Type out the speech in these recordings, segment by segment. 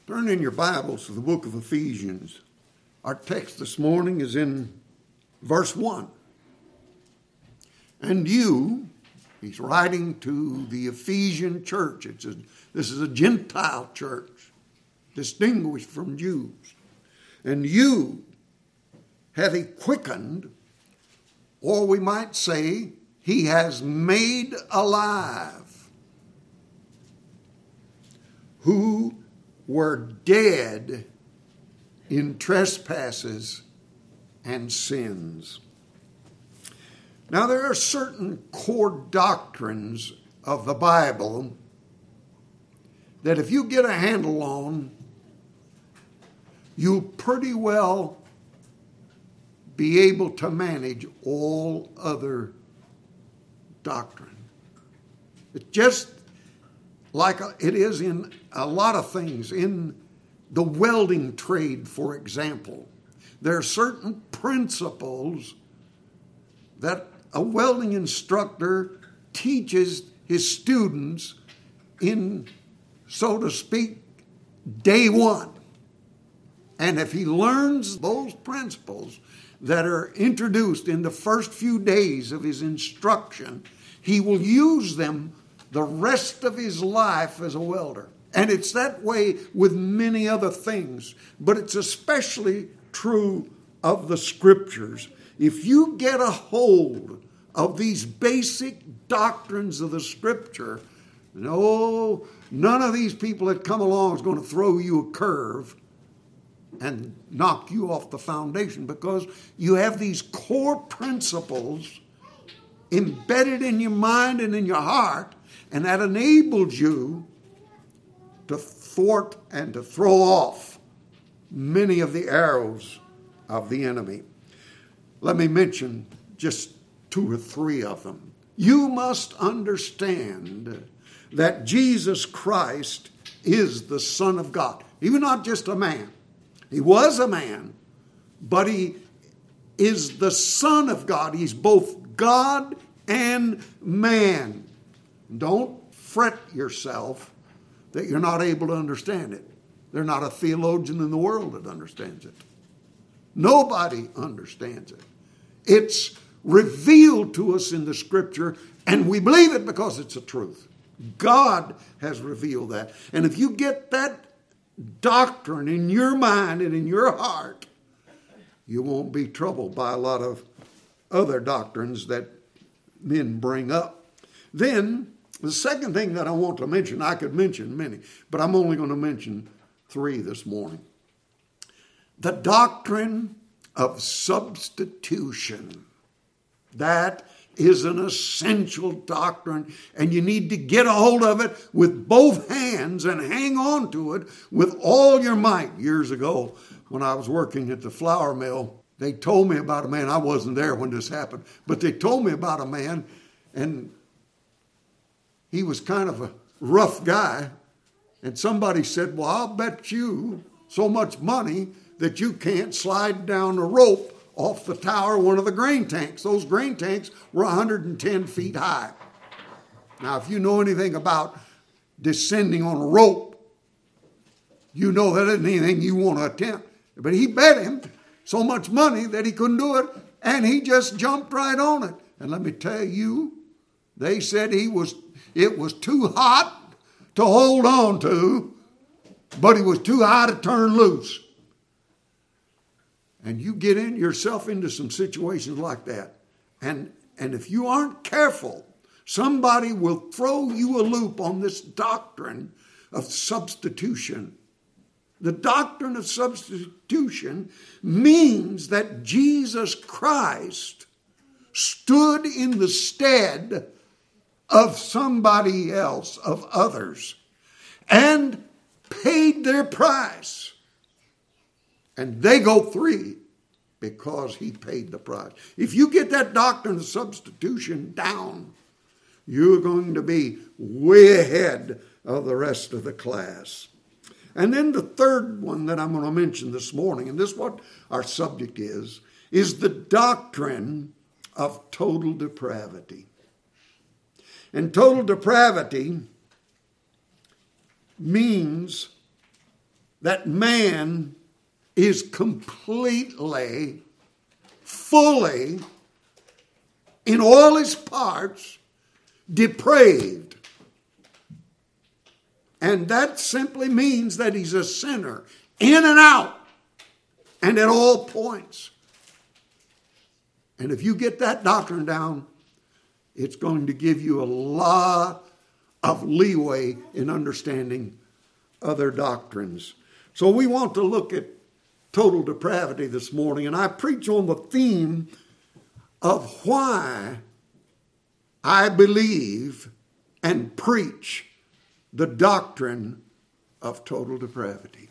Turn in your Bibles to the book of Ephesians. Our text this morning is in verse 1. And you, he's writing to the Ephesian church. This is a Gentile church, distinguished from Jews. And you hath he quickened, or we might say, he has made alive, who were dead in trespasses and sins. Now, there are certain core doctrines of the Bible that if you get a handle on, you'll pretty well be able to manage all other doctrine. It's just like it is in a lot of things. In the welding trade, for example, there are certain principles that a welding instructor teaches his students in, so to speak, day one. And if he learns those principles that are introduced in the first few days of his instruction, he will use them the rest of his life as a welder. And it's that way with many other things, but it's especially true of the Scriptures. If you get a hold of these basic doctrines of the Scripture, no, none of these people that come along is going to throw you a curve and knock you off the foundation, because you have these core principles embedded in your mind and in your heart, and that enables you to thwart and to throw off many of the arrows of the enemy. Let me mention just 2 or 3 of them. You must understand that Jesus Christ is the Son of God. He was not just a man. He was a man, but he is the Son of God. He's both God and man. Don't fret yourself that you're not able to understand it. There's not a theologian in the world that understands it. Nobody understands it. It's revealed to us in the Scripture, and we believe it because it's the truth. God has revealed that. And if you get that doctrine in your mind and in your heart, you won't be troubled by a lot of other doctrines that men bring up. Then, the second thing that I want to mention, I could mention many, but I'm only going to mention 3 this morning. The doctrine of substitution. That is an essential doctrine, and you need to get a hold of it with both hands and hang on to it with all your might. Years ago, when I was working at the flour mill, they told me about a man. I wasn't there when this happened, but they told me about a man, and he was kind of a rough guy. And somebody said, well, I'll bet you so much money that you can't slide down a rope off the tower of one of the grain tanks. Those grain tanks were 110 feet high. Now, if you know anything about descending on a rope, you know that isn't anything you want to attempt. But he bet him so much money that he couldn't do it, and he just jumped right on it. And let me tell you, they said it was too hot to hold on to, but it was too high to turn loose. And you get yourself into some situations like that. And if you aren't careful, somebody will throw you a loop on this doctrine of substitution. The doctrine of substitution means that Jesus Christ stood in the stead of somebody else, of others, and paid their price. And they go free because he paid the price. If you get that doctrine of substitution down, you're going to be way ahead of the rest of the class. And then the third one that I'm going to mention this morning, and this is what our subject is the doctrine of total depravity. And total depravity means that man is completely, fully, in all his parts, depraved. And that simply means that he's a sinner, in and out, and at all points. And if you get that doctrine down, it's going to give you a lot of leeway in understanding other doctrines. So we want to look at total depravity this morning, and I preach on the theme of why I believe and preach the doctrine of total depravity.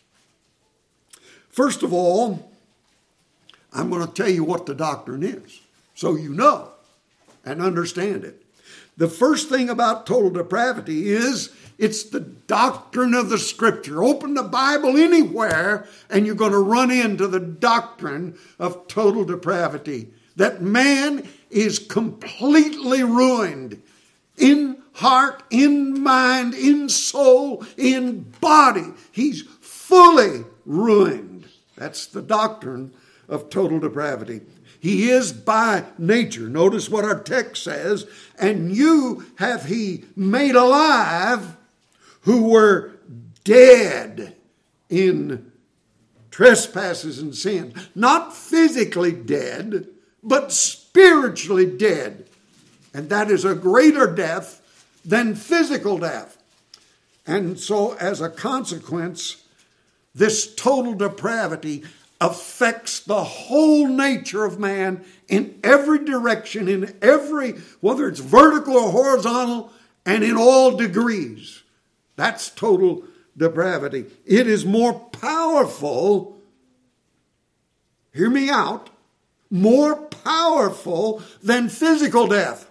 First of all, I'm going to tell you what the doctrine is, so you know and understand it. The first thing about total depravity is it's the doctrine of the Scripture. Open the Bible anywhere and you're going to run into the doctrine of total depravity. That man is completely ruined in heart, in mind, in soul, in body. He's fully ruined. That's the doctrine of total depravity. He is by nature. Notice what our text says. And you have he made alive who were dead in trespasses and sins. Not physically dead, but spiritually dead. And that is a greater death than physical death. And so as a consequence, this total depravity affects the whole nature of man in every direction, in every, whether it's vertical or horizontal, and in all degrees. That's total depravity. It is more powerful, hear me out, more powerful than physical death.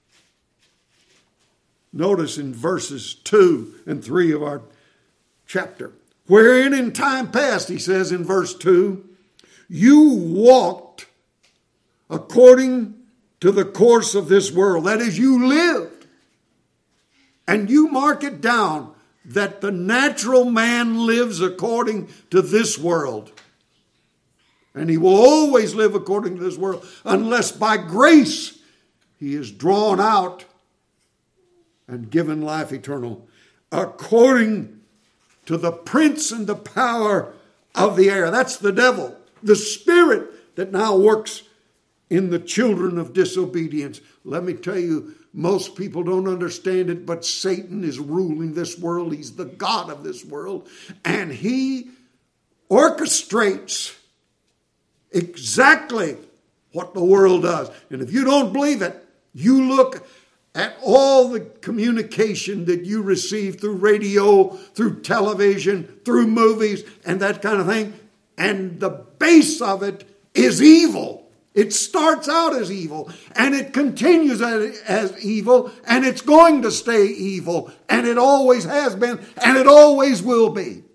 Notice in verses 2 and 3 of our chapter. Wherein in time past, he says in verse 2, you walked according to the course of this world. That is, you lived. And you mark it down that the natural man lives according to this world. And he will always live according to this world unless by grace he is drawn out and given life eternal according to the prince and the power of the air. That's the devil, the spirit that now works in the children of disobedience. Let me tell you, most people don't understand it, but Satan is ruling this world. He's the god of this world. And he orchestrates exactly what the world does. And if you don't believe it, you look at all the communication that you receive through radio, through television, through movies, and that kind of thing. And the base of it is evil. It starts out as evil, and it continues as evil, and it's going to stay evil, and it always has been, and it always will be.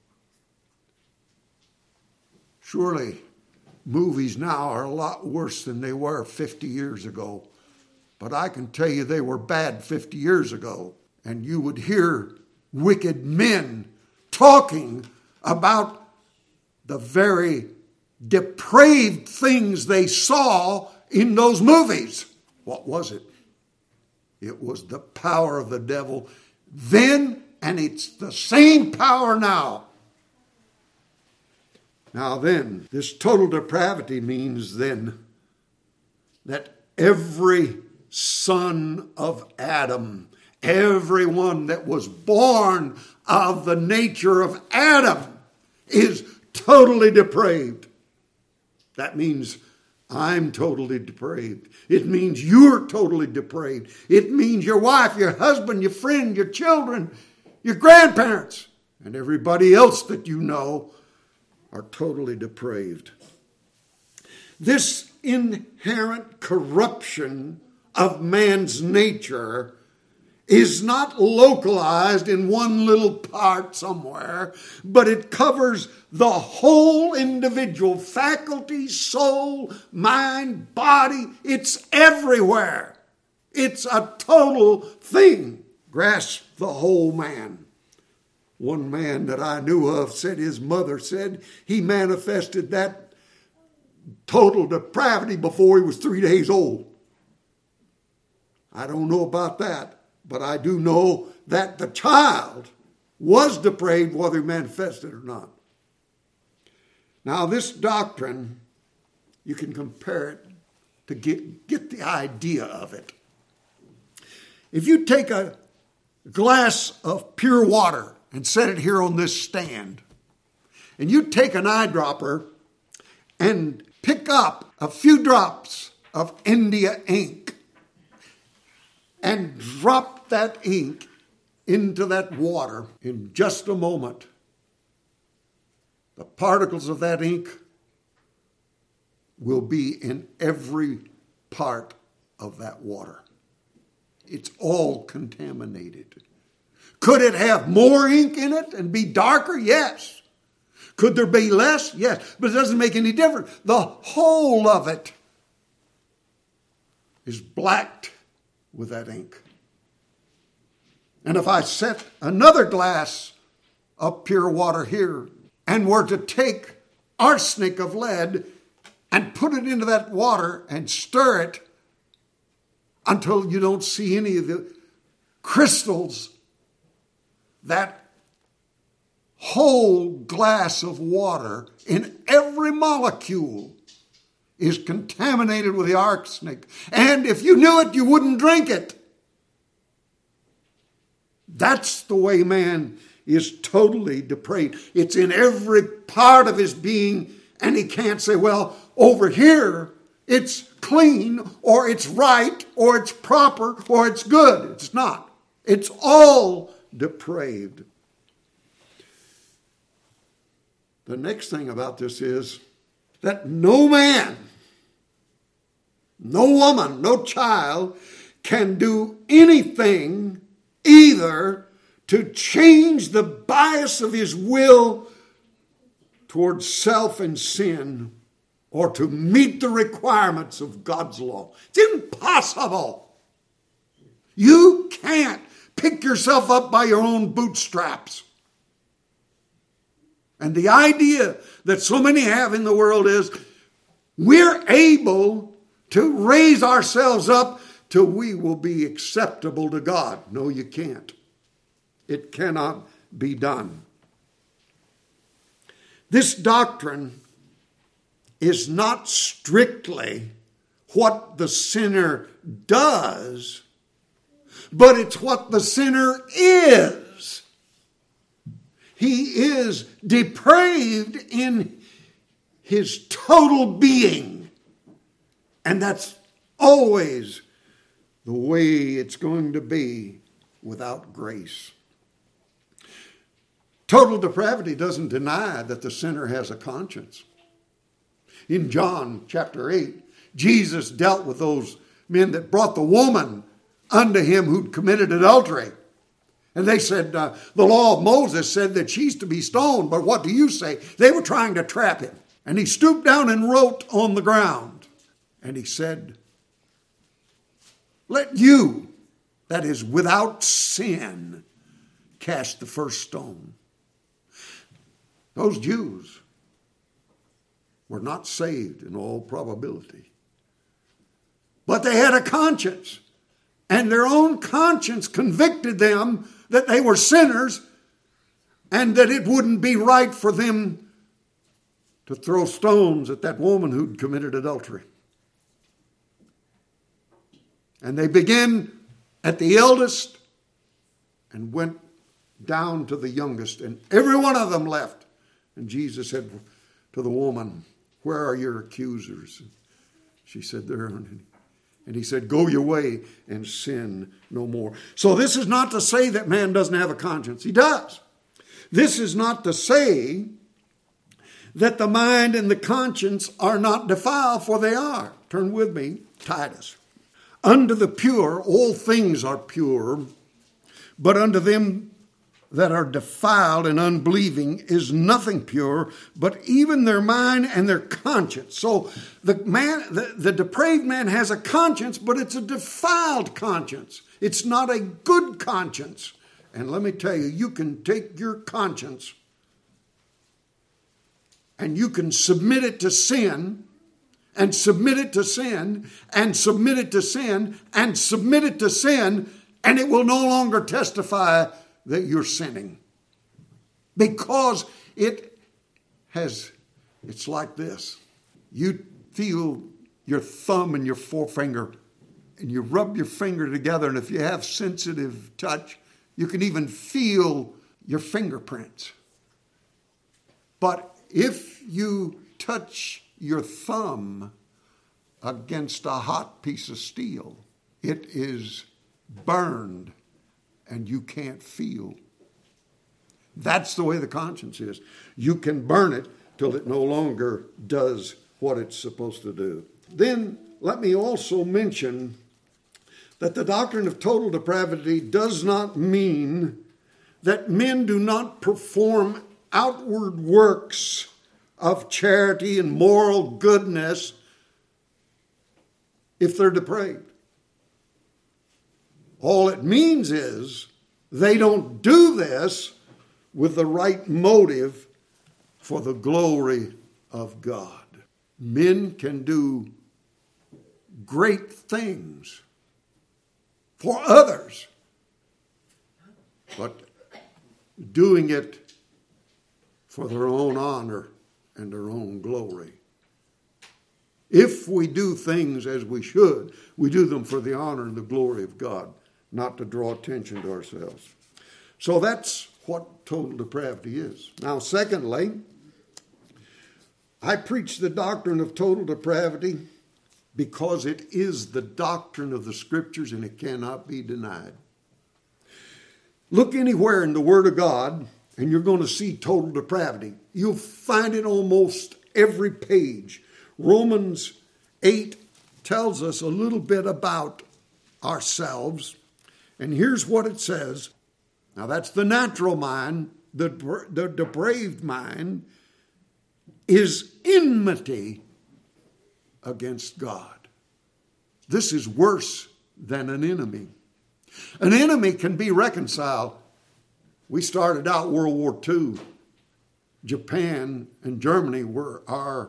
Surely, movies now are a lot worse than they were 50 years ago. But I can tell you they were bad 50 years ago. And you would hear wicked men talking about the very depraved things they saw in those movies. What was it? It was the power of the devil then, and it's the same power now. Now then, this total depravity means then that every son of Adam, everyone that was born of the nature of Adam is totally depraved. That means I'm totally depraved. It means you're totally depraved. It means your wife, your husband, your friend, your children, your grandparents, and everybody else that you know are totally depraved. This inherent corruption of man's nature is not localized in one little part somewhere, but it covers the whole individual, faculty, soul, mind, body. It's everywhere. It's a total thing. Grasp the whole man. One man that I knew of said his mother said he manifested that total depravity before he was 3 days old. I don't know about that, but I do know that the child was depraved whether he manifested or not. Now this doctrine, you can compare it to get the idea of it. If you take a glass of pure water and set it here on this stand, and you take an eyedropper and pick up a few drops of India ink and drop that ink into that water, in just a moment, the particles of that ink will be in every part of that water. It's all contaminated. Could it have more ink in it and be darker? Yes. Could there be less? Yes. But it doesn't make any difference. The whole of it is blacked with that ink. And if I set another glass of pure water here and were to take arsenic of lead and put it into that water and stir it until you don't see any of the crystals, that whole glass of water in every molecule is contaminated with the arsenic. And if you knew it, you wouldn't drink it. That's the way man is totally depraved. It's in every part of his being, and he can't say, well, over here it's clean, or it's right, or it's proper, or it's good. It's not. It's all depraved. The next thing about this is that no man, no woman, no child can do anything either to change the bias of his will towards self and sin, or to meet the requirements of God's law. It's impossible. You can't pick yourself up by your own bootstraps. And the idea that so many have in the world is we're able to raise ourselves up till we will be acceptable to God. No, you can't. It cannot be done. This doctrine is not strictly what the sinner does, but it's what the sinner is. He is depraved in his total being. And that's always the way it's going to be without grace. Total depravity doesn't deny that the sinner has a conscience. In John chapter 8, Jesus dealt with those men that brought the woman unto him who'd committed adultery. And they said, the law of Moses said that she's to be stoned, but what do you say? They were trying to trap him. And he stooped down and wrote on the ground. And he said, let you, that is without sin, cast the first stone. Those Jews were not saved in all probability. But they had a conscience. And their own conscience convicted them that they were sinners and that it wouldn't be right for them to throw stones at that woman who'd committed adultery. And they began at the eldest and went down to the youngest. And every one of them left. And Jesus said to the woman, where are your accusers? She said, they're on. And he said, go your way and sin no more. So this is not to say that man doesn't have a conscience. He does. This is not to say that the mind and the conscience are not defiled, for they are. Turn with me, Titus. Unto the pure, all things are pure, but unto them that are defiled and unbelieving is nothing pure, but even their mind and their conscience. So the depraved man has a conscience, but it's a defiled conscience. It's not a good conscience. And let me tell you, you can take your conscience and you can submit it to sin, and submit it to sin, and submit it to sin, and submit it to sin, and it will no longer testify that you're sinning. Because it's like this. You feel your thumb and your forefinger, and you rub your finger together, and if you have sensitive touch, you can even feel your fingerprints. But if you touch your thumb against a hot piece of steel, it is burned and you can't feel. That's the way the conscience is. You can burn it till it no longer does what it's supposed to do. Then let me also mention that the doctrine of total depravity does not mean that men do not perform outward works of charity and moral goodness if they're depraved. All it means is they don't do this with the right motive for the glory of God. Men can do great things for others, but doing it for their own honor and their own glory. If we do things as we should, we do them for the honor and the glory of God, not to draw attention to ourselves. So that's what total depravity is. Now, secondly, I preach the doctrine of total depravity because it is the doctrine of the Scriptures and it cannot be denied. Look anywhere in the Word of God and you're going to see total depravity. You'll find it almost every page. Romans 8 tells us a little bit about ourselves. And here's what it says. Now that's the natural mind. The depraved mind is enmity against God. This is worse than an enemy. An enemy can be reconciled. We started out World War II. Japan and Germany were our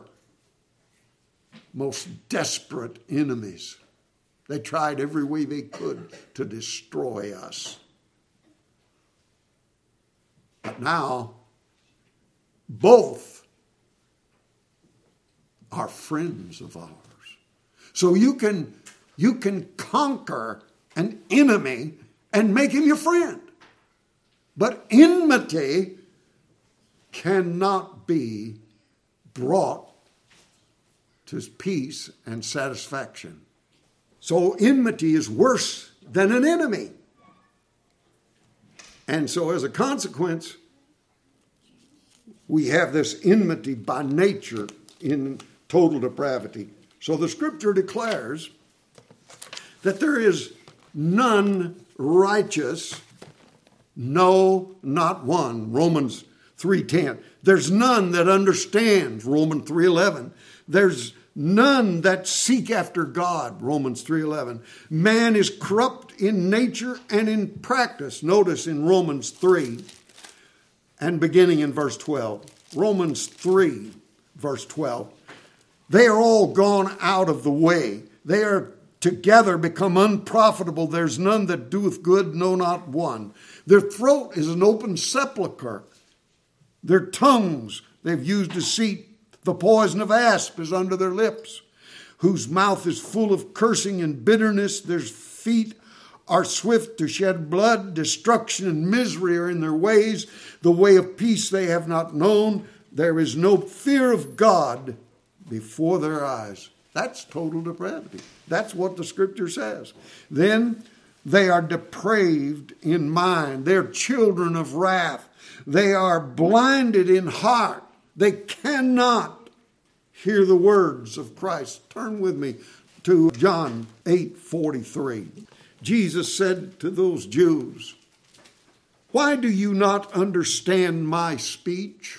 most desperate enemies. They tried every way they could to destroy us. But now, both are friends of ours. So you can conquer an enemy and make him your friend. But enmity cannot be brought to peace and satisfaction. So enmity is worse than an enemy. And so as a consequence, we have this enmity by nature in total depravity. So the Scripture declares that there is none righteous, no, not one. Romans 3:10. There's none that understands. Romans 3:11. There's none that seek after God. Romans 3:11. Man is corrupt in nature and in practice. Notice in Romans 3 and beginning in verse 12. Romans 3, verse 12. They are all gone out of the way. They are together become unprofitable. There's none that doeth good, no, not one. Their throat is an open sepulchre. Their tongues, they've used deceit. The poison of asp is under their lips, whose mouth is full of cursing and bitterness. Their feet are swift to shed blood. Destruction and misery are in their ways. The way of peace they have not known. There is no fear of God before their eyes. That's total depravity. That's what the Scripture says. Then they are depraved in mind. They're children of wrath. They are blinded in heart. They cannot hear the words of Christ. Turn with me to John 8:43. Jesus said to those Jews, "Why do you not understand my speech?"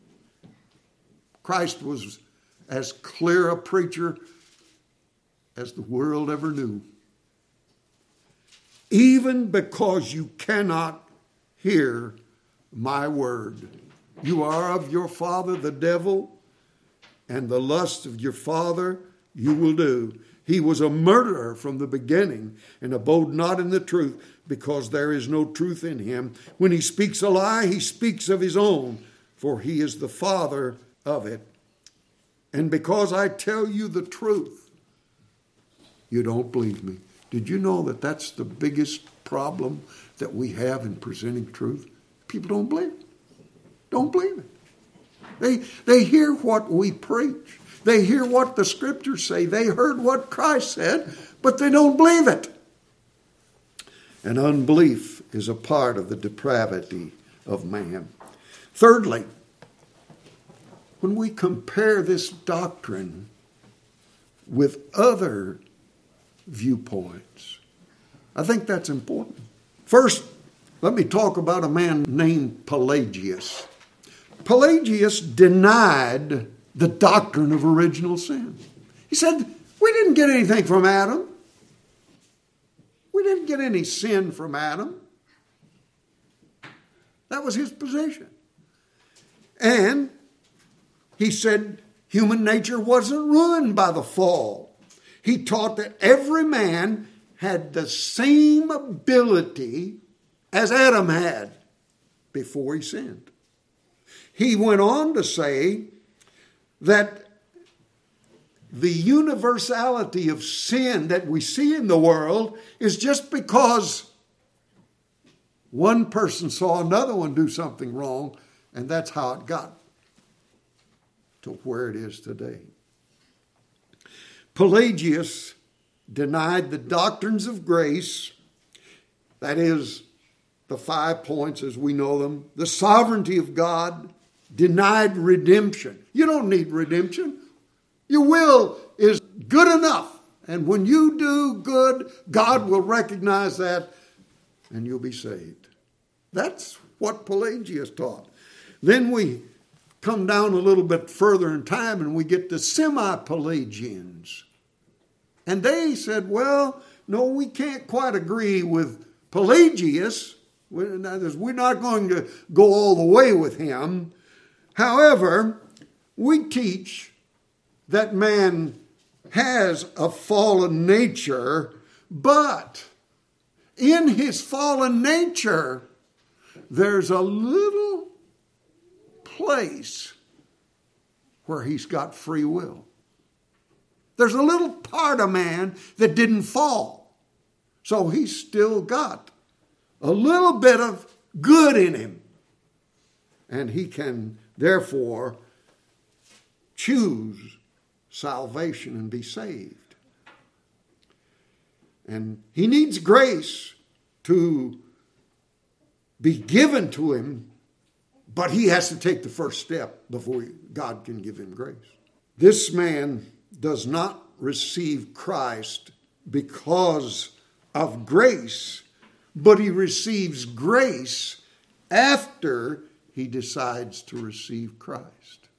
Christ was as clear a preacher as the world ever knew. Even because you cannot hear my word. You are of your father the devil, and the lust of your father you will do. He was a murderer from the beginning and abode not in the truth, because there is no truth in him. When he speaks a lie, he speaks of his own, for he is the father of it. And because I tell you the truth, you don't believe me. Did you know that that's the biggest problem that we have in presenting truth? People don't believe it. Don't believe it. They hear what we preach. They hear what the scriptures say. They heard what Christ said, but they don't believe it. And unbelief is a part of the depravity of man. Thirdly, when we compare this doctrine with other viewpoints, I think that's important. First, let me talk about a man named Pelagius. Pelagius denied the doctrine of original sin. He said, we didn't get anything from Adam. We didn't get any sin from Adam. That was his position. And he said human nature wasn't ruined by the fall. He taught that every man had the same ability as Adam had before he sinned. He went on to say that the universality of sin that we see in the world is just because one person saw another one do something wrong, and that's how it got to where it is today. Pelagius denied the doctrines of grace, that is, the 5 points as we know them, the sovereignty of God, denied redemption. You don't need redemption. Your will is good enough. And when you do good, God will recognize that and you'll be saved. That's what Pelagius taught. Then we come down a little bit further in time and we get the semi-Pelagians. And they said, well, no, we can't quite agree with Pelagius. We're not going to go all the way with him. However, we teach that man has a fallen nature, but in his fallen nature, there's a little place where he's got free will. There's a little part of man that didn't fall. So he's still got a little bit of good in him. And he can therefore choose salvation and be saved. And he needs grace to be given to him, but he has to take the first step before God can give him grace. This man does not receive Christ because of grace, but he receives grace after he decides to receive Christ.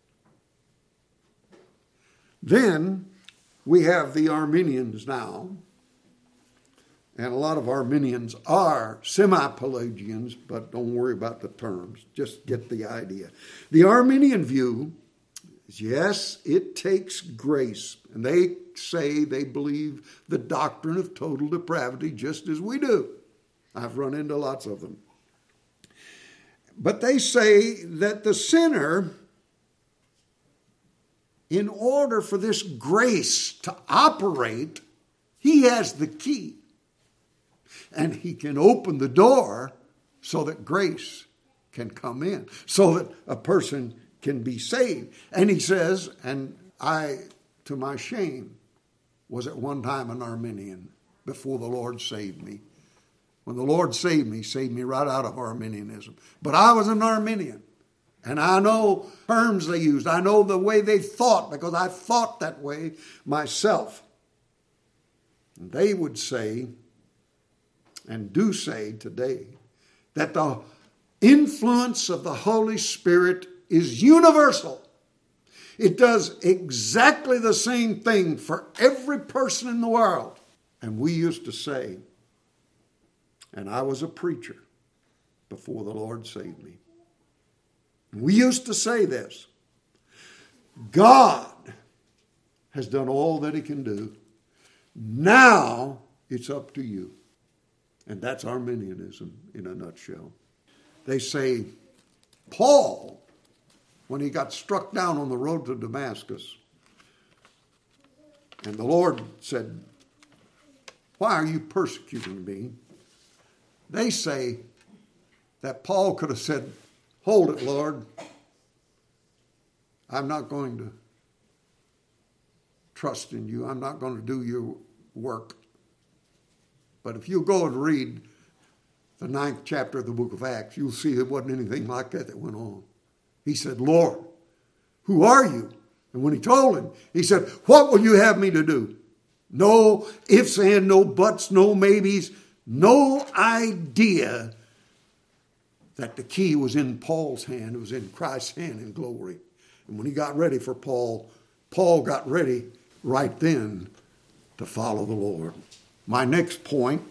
Then we have the Arminians now. And a lot of Arminians are semi-Pelagians, but don't worry about the terms. Just get the idea. The Arminian view is, yes, it takes grace. And they say they believe the doctrine of total depravity just as we do. I've run into lots of them. But they say that the sinner, in order for this grace to operate, he has the key. And he can open the door so that grace can come in, so that a person can be saved. And he says, and I, to my shame, was at one time an Arminian before the Lord saved me. When the Lord saved me right out of Arminianism. But I was an Arminian. And I know terms they used. I know the way they thought because I thought that way myself. And they would say, and do say today, that the influence of the Holy Spirit is universal. It does exactly the same thing for every person in the world. And we used to say, and I was a preacher, before the Lord saved me. We used to say this: God has done all that he can do. Now it's up to you. And that's Arminianism in a nutshell. They say Paul, when he got struck down on the road to Damascus, and the Lord said, "Why are you persecuting me?" They say that Paul could have said, "Hold it, Lord. I'm not going to trust in you. I'm not going to do your work." But if you go and read the 9th chapter of the book of Acts, you'll see there wasn't anything like that went on. He said, "Lord, who are you?" And when he told him, he said, "What will you have me to do?" No ifs and no buts, no maybes, no idea that the key was in Paul's hand. It was in Christ's hand in glory. And when he got ready for Paul, Paul got ready right then to follow the Lord. My next point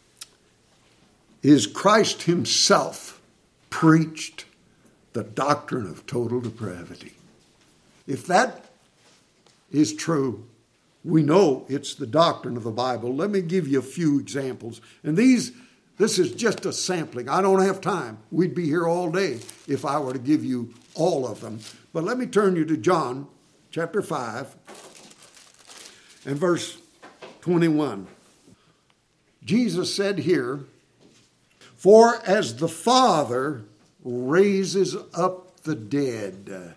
is Christ himself preached the doctrine of total depravity. If that is true, we know it's the doctrine of the Bible. Let me give you a few examples. And this is just a sampling. I don't have time. We'd be here all day if I were to give you all of them. But let me turn you to John chapter 5 and verse 21. Jesus said here, "For as the Father raises up the dead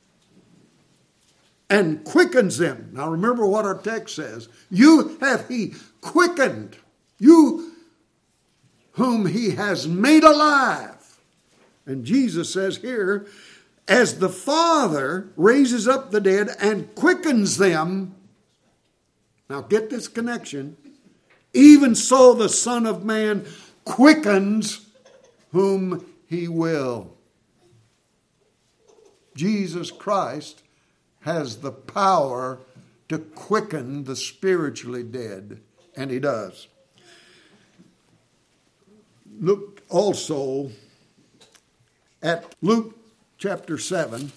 and quickens them." Now remember what our text says. "You have he quickened, you whom he has made alive." And Jesus says here, as the Father raises up the dead and quickens them. Now get this connection. Even so the Son of Man quickens whom he will. Jesus Christ has the power to quicken the spiritually dead, and he does. Look also at Luke chapter 7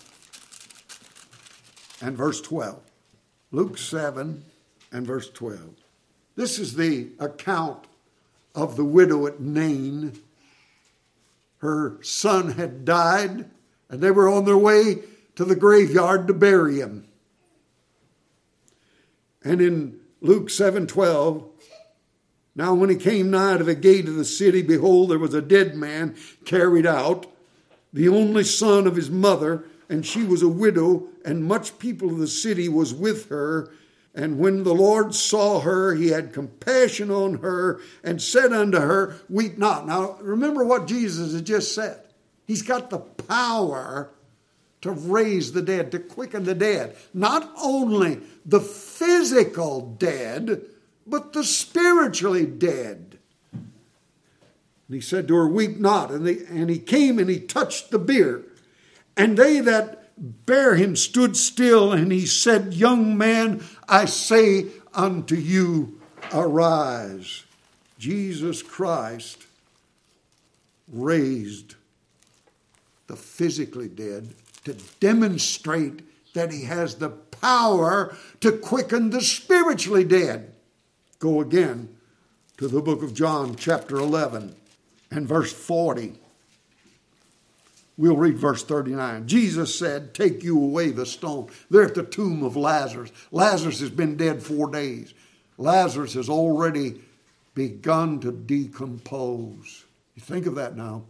and verse 12. Luke 7 and verse 12. This is the account of the widow at Nain. Her son had died, and they were on their way to the graveyard to bury him. And in Luke 7:12, "Now when he came nigh to the gate of the city, behold, there was a dead man carried out, the only son of his mother, and she was a widow, and much people of the city was with her. And when the Lord saw her, he had compassion on her and said unto her, Weep not." Now, remember what Jesus had just said. He's got the power to raise the dead, to quicken the dead. Not only the physical dead, but the spiritually dead. And he said to her, "Weep not." And he came and he touched the bier. And they that bare him stood still, and he said, "Young man, I say unto you, arise." Jesus Christ raised the physically dead to demonstrate that he has the power to quicken the spiritually dead. Go again to the book of John, chapter 11 and verse 40. We'll read verse 39. Jesus said, "Take you away the stone." They're at the tomb of Lazarus. Lazarus has been dead 4 days. Lazarus has already begun to decompose. You think of that now.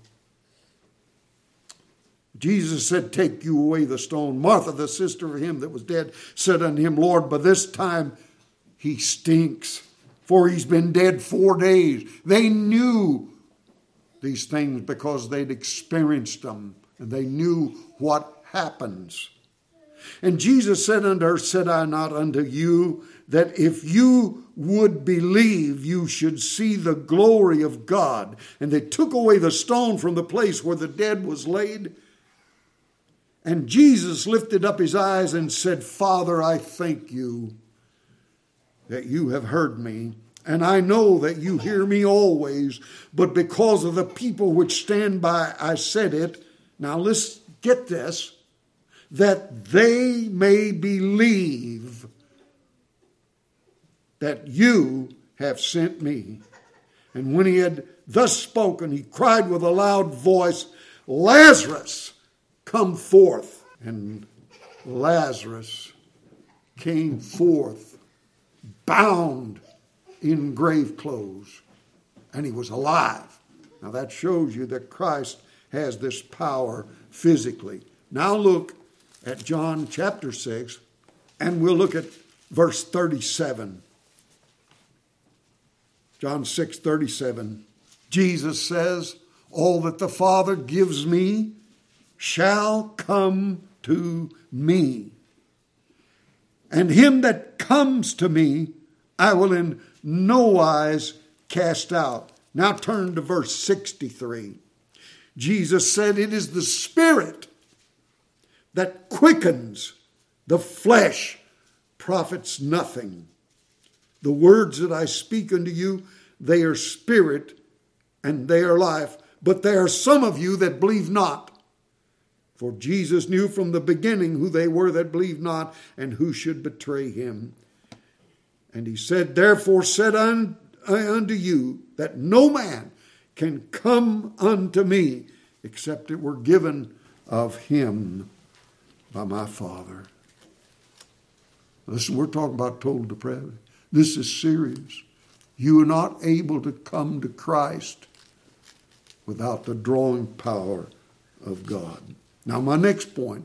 Jesus said, "Take you away the stone." Martha, the sister of him that was dead, said unto him, "Lord, by this time he stinks, for he's been dead 4 days." They knew these things because they'd experienced them, and they knew what happens. And Jesus said unto her, "Said I not unto you, that if you would believe, you should see the glory of God?" And they took away the stone from the place where the dead was laid. And Jesus lifted up his eyes and said, "Father, I thank you that you have heard me. And I know that you hear me always, but because of the people which stand by, I said it. Now let's get this, that they may believe that you have sent me. And when he had thus spoken, he cried with a loud voice, Lazarus, come forth. And Lazarus came forth, bound in grave clothes, and he was alive. Now that shows you that Christ has this power physically. Now look at John chapter 6, and we'll look at verse 37. John 6:37. Jesus says, all that the Father gives me shall come to me. And him that comes to me, I will in no wise cast out. Now turn to verse 63. Jesus said, it is the Spirit that quickens, the flesh profits nothing. The words that I speak unto you, they are spirit and they are life. But there are some of you that believe not. For Jesus knew from the beginning who they were that believed not and who should betray him. And he said, therefore said I unto you that no man can come unto me except it were given of him by my Father. Listen, we're talking about total depravity. This is serious. You are not able to come to Christ without the drawing power of God. Now, my next point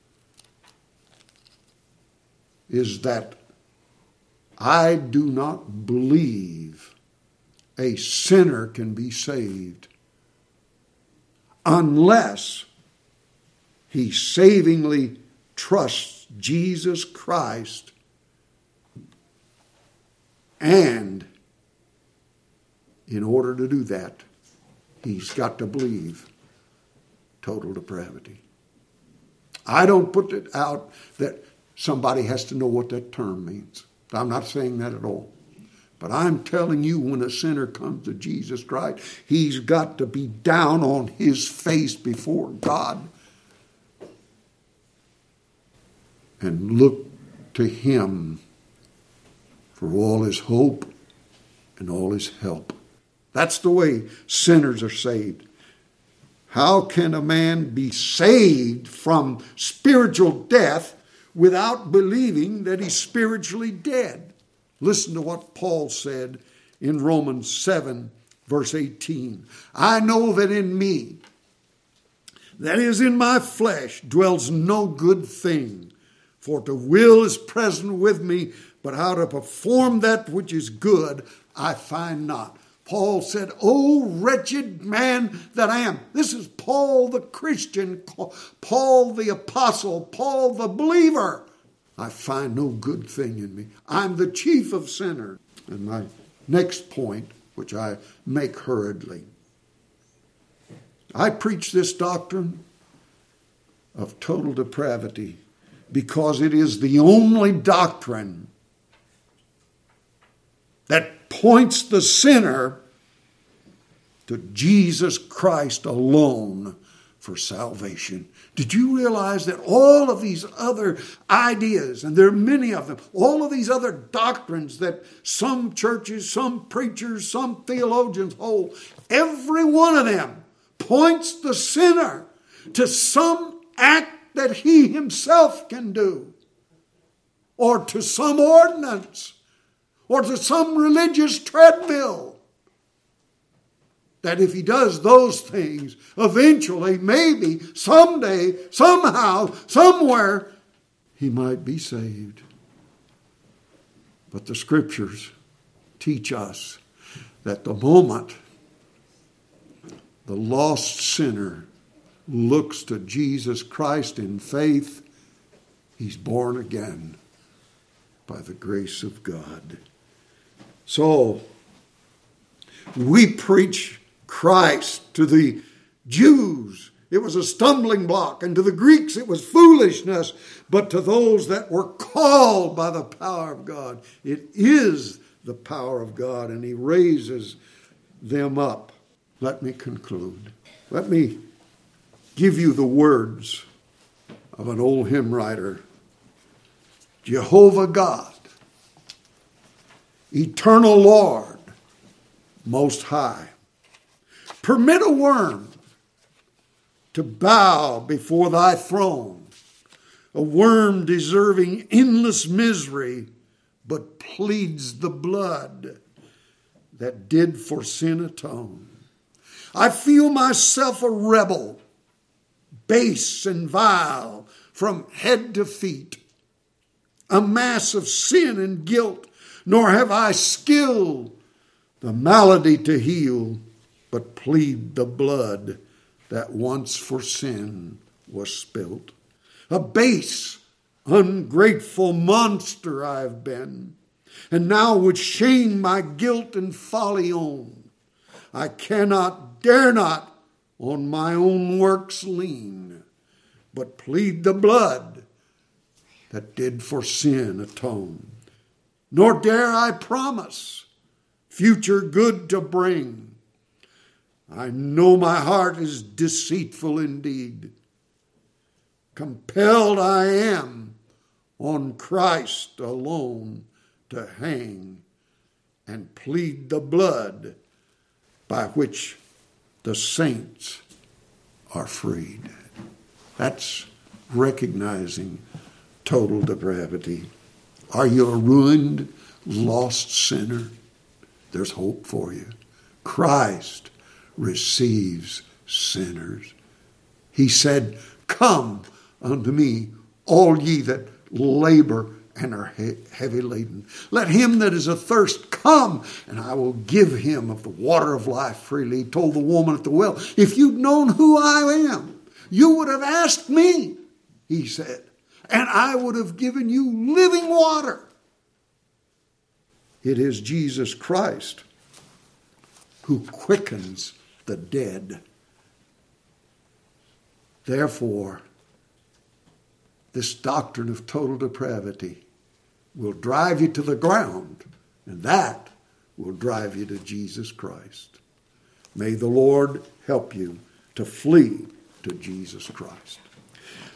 is that I do not believe a sinner can be saved unless he savingly trusts Jesus Christ, and in order to do that, he's got to believe total depravity. I don't put it out that somebody has to know what that term means. I'm not saying that at all. But I'm telling you, when a sinner comes to Jesus Christ, he's got to be down on his face before God and look to him for all his hope and all his help. That's the way sinners are saved. How can a man be saved from spiritual death without believing that he's spiritually dead? Listen to what Paul said in Romans 7, verse 18. I know that in me, that is in my flesh, dwells no good thing. For the will is present with me, but how to perform that which is good, I find not. Paul said, "O wretched man that I am." This is Paul the Christian, Paul the apostle, Paul the believer. I find no good thing in me. I'm the chief of sinners. And my next point, which I make hurriedly, I preach this doctrine of total depravity because it is the only doctrine that points the sinner to Jesus Christ alone for salvation. Did you realize that all of these other ideas, and there are many of them, all of these other doctrines that some churches, some preachers, some theologians hold, every one of them points the sinner to some act that he himself can do, or to some ordinance, or to some religious treadmill, that if he does those things, eventually, maybe, someday, somehow, somewhere, he might be saved. But the Scriptures teach us that the moment the lost sinner looks to Jesus Christ in faith, he's born again by the grace of God. So, we preach Christ. To the Jews, it was a stumbling block, and to the Greeks, it was foolishness. But to those that were called by the power of God, it is the power of God, and he raises them up. Let me conclude. Let me give you the words of an old hymn writer. Jehovah God, eternal Lord, most high, permit a worm to bow before thy throne, a worm deserving endless misery, but pleads the blood that did for sin atone. I feel myself a rebel, base and vile from head to feet, a mass of sin and guilt, nor have I skill the malady to heal, but plead the blood that once for sin was spilt. A base, ungrateful monster I've been, and now would shame my guilt and folly own. I cannot, dare not, on my own works lean, but plead the blood that did for sin atone. Nor dare I promise future good to bring. I know my heart is deceitful indeed. Compelled I am on Christ alone to hang and plead the blood by which the saints are freed. That's recognizing total depravity. Are you a ruined, lost sinner? There's hope for you. Christ receives sinners. He said, "Come unto me, all ye that labor and are heavy laden. Let him that is athirst come, and I will give him of the water of life freely." He told the woman at the well, "If you'd known who I am, you would have asked me," he said, "and I would have given you living water." It is Jesus Christ who quickens the dead. Therefore, this doctrine of total depravity will drive you to the ground, and that will drive you to Jesus Christ. May the Lord help you to flee to Jesus Christ.